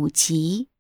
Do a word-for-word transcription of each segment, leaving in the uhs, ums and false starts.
五吉。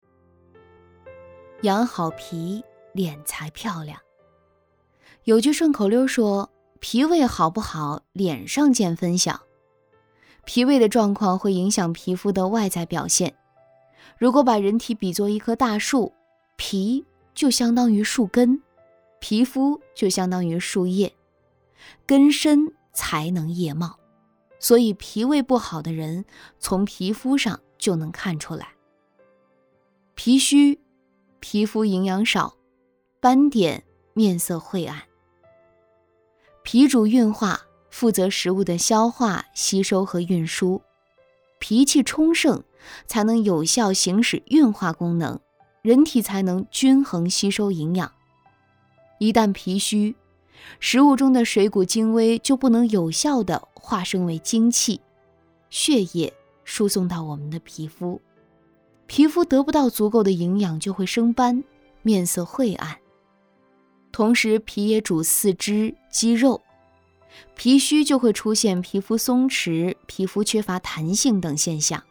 养好脾，脸才漂亮。有句顺口溜说，脾胃好不好，脸上见分晓。脾胃的状况会影响皮肤的外在表现。如果把人体比作一棵大树，脾就相当于树根，皮肤就相当于树叶，根深才能叶茂。所以脾胃不好的人，从皮肤上就能看出来。脾虚，皮肤营养少，斑点，面色晦暗。脾主运化，负责食物的消化、吸收和运输。脾气充盛，才能有效行使运化功能，人体才能均衡吸收营养。一旦脾虚，食物中的水谷精微就不能有效地化生为精气，血液输送到我们的皮肤，皮肤得不到足够的营养就会生斑，面色晦暗。同时脾也主四肢、肌肉，脾虚就会出现皮肤松弛、皮肤缺乏弹性等现象。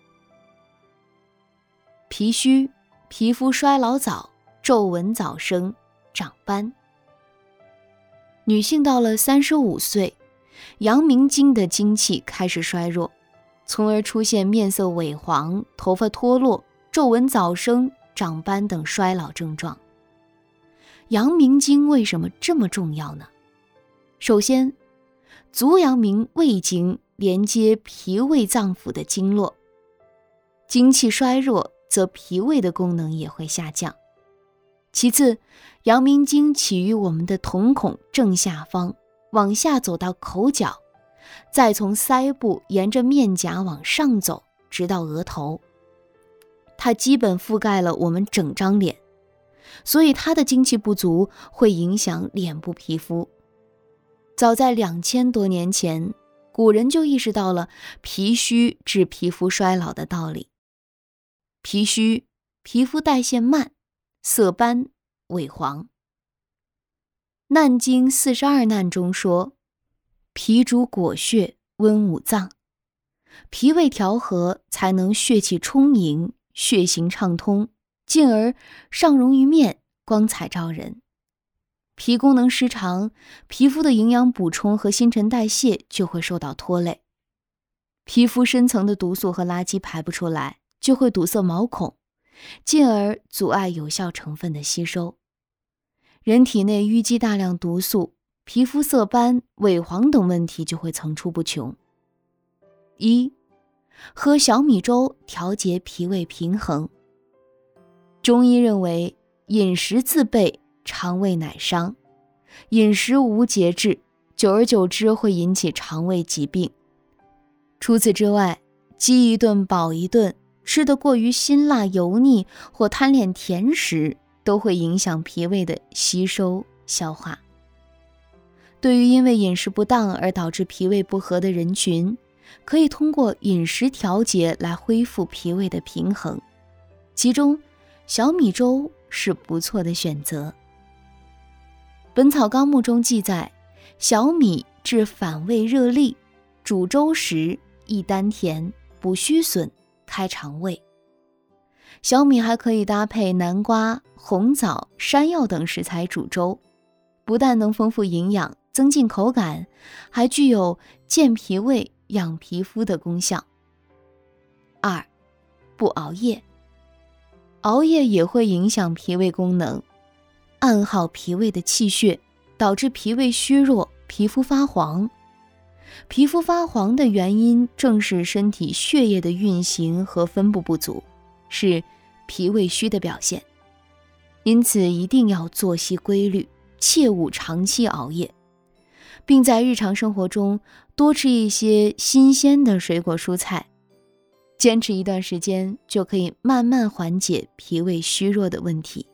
脾虚，皮肤衰老早，皱纹早生，长斑。女性到了三十五岁，阳明经的精气开始衰弱，从而出现面色萎黄、头发脱落、皱纹早生、长斑等衰老症状。阳明经为什么这么重要呢？首先，足阳明胃经连接脾胃脏腑的经络，精气衰弱，则脾胃的功能也会下降。其次，阳明经起于我们的瞳孔正下方，往下走到口角，再从腮部沿着面颊往上走，直到额头。它基本覆盖了我们整张脸，所以它的精气不足会影响脸部皮肤。早在两千多年前，古人就意识到了脾虚致皮肤衰老的道理。脾虚，皮肤代谢慢，色斑萎黄。难经四十二难中说，脾主果血，温五脏，脾胃调和才能血气充盈，血行畅通，进而上容于面，光彩照人。脾功能失常，皮肤的营养补充和新陈代谢就会受到拖累，皮肤深层的毒素和垃圾排不出来，就会堵塞毛孔，进而阻碍有效成分的吸收。人体内淤积大量毒素，皮肤色斑、萎黄等问题就会层出不穷。一、喝小米粥调节脾胃平衡。中医认为，饮食自备，肠胃乃伤。饮食无节制，久而久之会引起肠胃疾病。除此之外，饥一顿饱一顿，吃得过于辛辣油腻或贪恋甜食，都会影响脾胃的吸收消化。对于因为饮食不当而导致脾胃不和的人群，可以通过饮食调节来恢复脾胃的平衡，其中小米粥是不错的选择。本草纲目中记载，小米治反胃热痢，煮粥时益丹田，补虚损，开肠胃。小米还可以搭配南瓜、红枣、山药等食材煮粥，不但能丰富营养，增进口感，还具有健脾胃、养皮肤的功效。二、不熬夜。熬夜也会影响脾胃功能，暗耗脾胃的气血，导致脾胃虚弱，皮肤发黄。皮肤发黄的原因正是身体血液的运行和分布不足，是脾胃虚的表现。因此一定要作息规律，切勿长期熬夜，并在日常生活中多吃一些新鲜的水果蔬菜。坚持一段时间，就可以慢慢缓解脾胃虚弱的问题。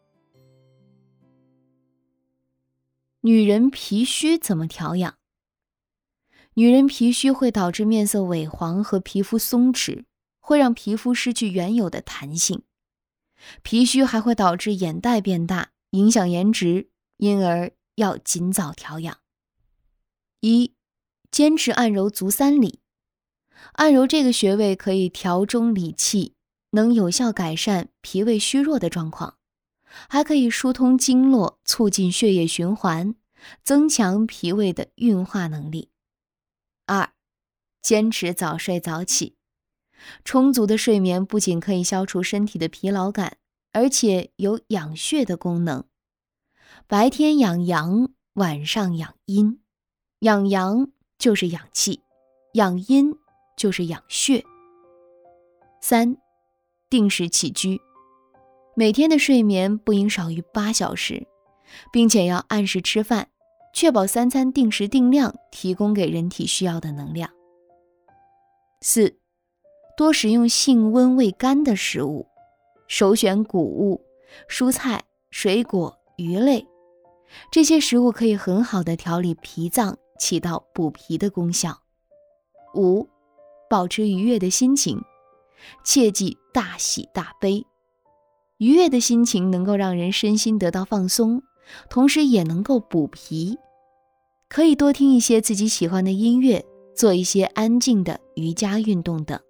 女人脾虚怎么调养？女人脾虚会导致面色萎黄和皮肤松弛，会让皮肤失去原有的弹性。脾虚还会导致眼袋变大，影响颜值，因而要尽早调养。一、坚持按揉足三里。按揉这个穴位可以调中理气， 能有效改善脾胃虚弱的状况，还可以疏通经络，促进血液循环，增强脾胃的运化能力。二、坚持早睡早起。充足的睡眠不仅可以消除身体的疲劳感，而且有养血的功能。白天养阳，晚上养阴。养阳就是养气，养阴就是养血。三、定时起居。每天的睡眠不应少于八小时，并且要按时吃饭，确保三餐定时定量，提供给人体需要的能量。四、多食用性温味甘的食物，首选谷物、蔬菜、水果、鱼类，这些食物可以很好的调理脾脏，起到补脾的功效。五、保持愉悦的心情，切忌大喜大悲。愉悦的心情能够让人身心得到放松，同时也能够补脾。可以多听一些自己喜欢的音乐，做一些安静的瑜伽运动等。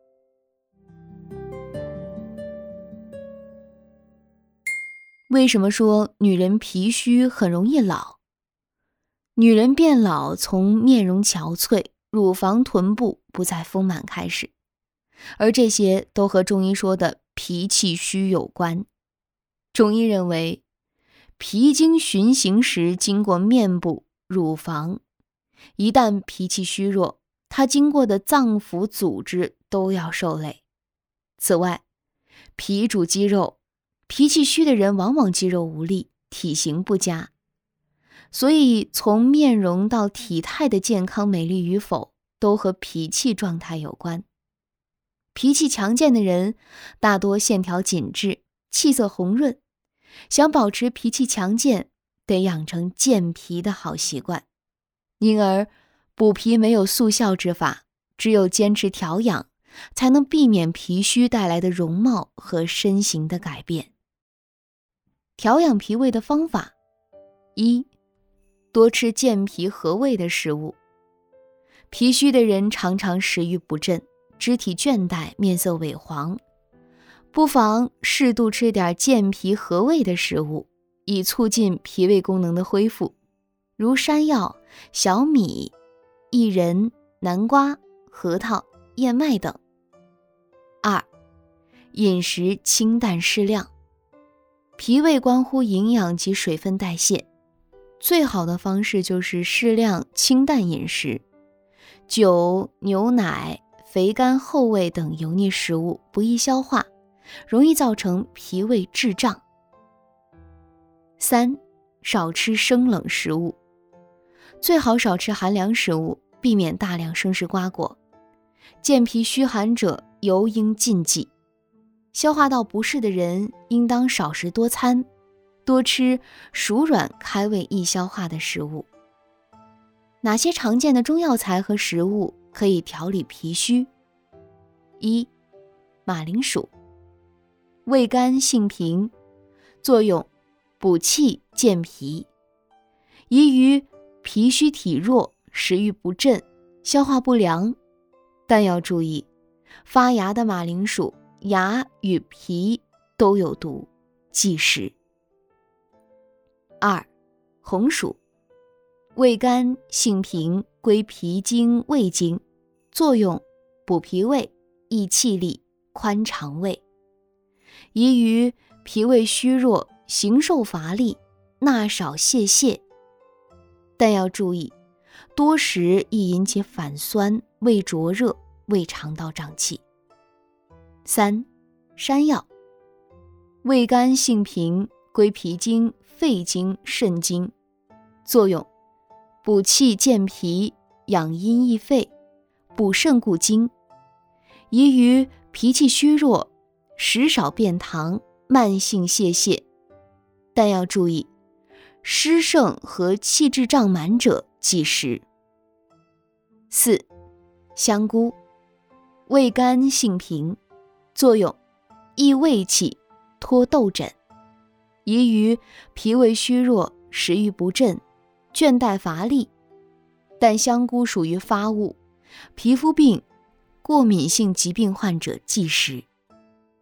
为什么说女人脾虚很容易老？女人变老从面容憔悴、乳房臀部不再丰满开始，而这些都和中医说的脾气虚有关。中医认为，脾经循行时经过面部、乳房，一旦脾气虚弱，它经过的脏腑组织都要受累。此外，脾主肌肉，脾气虚的人往往肌肉无力，体型不佳。所以从面容到体态的健康美丽与否，都和脾气状态有关。脾气强健的人大多线条紧致，气色红润。想保持脾气强健，得养成健脾的好习惯。因而补脾没有速效之法，只有坚持调养，才能避免脾虚带来的容貌和身形的改变。调养脾胃的方法：一、多吃健脾和胃的食物。脾虚的人常常食欲不振，肢体倦怠，面色萎黄，不妨适度吃点健脾和胃的食物，以促进脾胃功能的恢复，如山药、小米、薏仁、南瓜、核桃、燕麦等。二、饮食清淡适量。脾胃关乎营养及水分代谢，最好的方式就是适量清淡饮食。酒、牛奶、肥甘厚味等油腻食物不易消化，容易造成脾胃滞胀。三、少吃生冷食物。最好少吃寒凉食物，避免大量生食瓜果。健脾虚寒者尤应禁忌。消化道不适的人应当少食多餐，多吃熟软开胃易消化的食物。哪些常见的中药材和食物可以调理脾虚？一、马铃薯。味甘性平，作用补气健脾，宜于脾虚体弱、食欲不振、消化不良，但要注意，发芽的马铃薯芽与皮都有毒，忌食。二、红薯。味甘性平，归脾经、胃经，作用补脾胃、益气力、宽肠胃，宜于脾胃虚弱、形瘦乏力、纳少泄泻，但要注意，多食易引起反酸、胃灼热、胃肠道胀气。三、山药。味甘性平，归脾经、肺经、肾经，作用补气健脾，养阴益肺，补肾固精，宜于脾气虚弱、食少便溏、慢性泄泻，但要注意，湿盛和气滞胀满者忌食。四、香菇。味甘性平，作用益胃气，脱痘疹，宜于脾胃虚弱、食欲不振、倦怠乏力，但香菇属于发物，皮肤病、过敏性疾病患者忌食。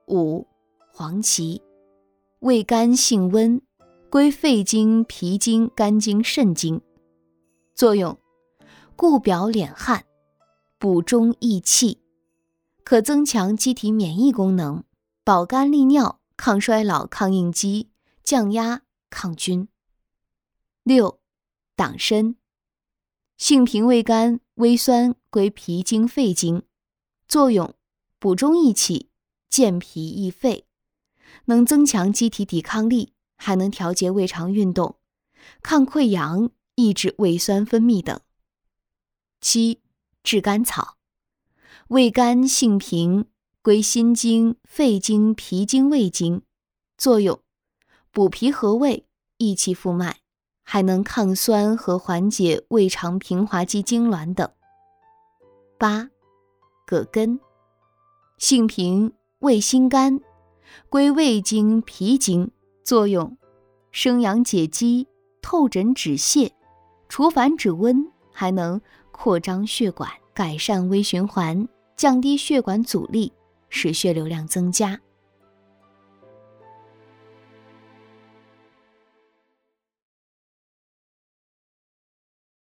五、黄芪。味甘性温，归肺经、脾经、肝经、肾经。作用：固表敛汗，补中益气，可增强机体免疫功能，保肝利尿，抗衰老、抗应激，降压、抗菌。六、党参。性平味甘，微酸，归脾经、肺经。作用：补中益气，健脾益肺，能增强机体抵抗力，还能调节胃肠运动，抗溃疡，抑制胃酸分泌等。七、炙甘草。味甘性平，归心经、肺经、脾经、胃经。作用：补脾和胃，益气复脉，还能抗酸和缓解胃肠平滑肌痉挛等。八、葛根。性平，味辛甘，归胃经、脾经。作用：生阳解肌，透疹止泻，除烦止温，还能扩张血管，改善微循环，降低血管阻力，使血流量增加。